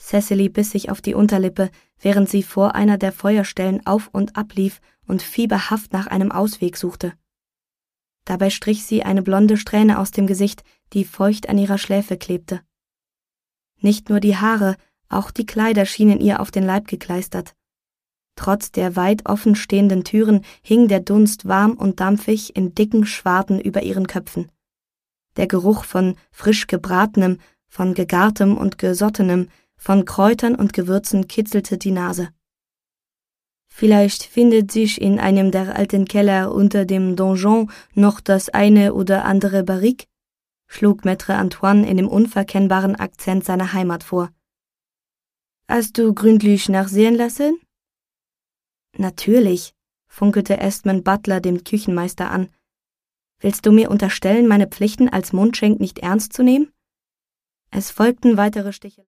Cecily biss sich auf die Unterlippe, während sie vor einer der Feuerstellen auf und ab lief und fieberhaft nach einem Ausweg suchte. Dabei strich sie eine blonde Strähne aus dem Gesicht, die feucht an ihrer Schläfe klebte. Nicht nur die Haare, auch die Kleider schienen ihr auf den Leib gekleistert. Trotz der weit offen stehenden Türen hing der Dunst warm und dampfig in dicken Schwaden über ihren Köpfen. Der Geruch von frisch gebratenem, von gegartem und gesottenem, von Kräutern und Gewürzen kitzelte die Nase. »Vielleicht findet sich in einem der alten Keller unter dem Donjon noch das eine oder andere Barrique«, schlug Maître Antoine in dem unverkennbaren Akzent seiner Heimat vor. »Hast du gründlich nachsehen lassen?« »Natürlich«, funkelte Esmond Butler dem Küchenmeister an. »Willst du mir unterstellen, meine Pflichten als Mundschenk nicht ernst zu nehmen?« Es folgten weitere Stiche.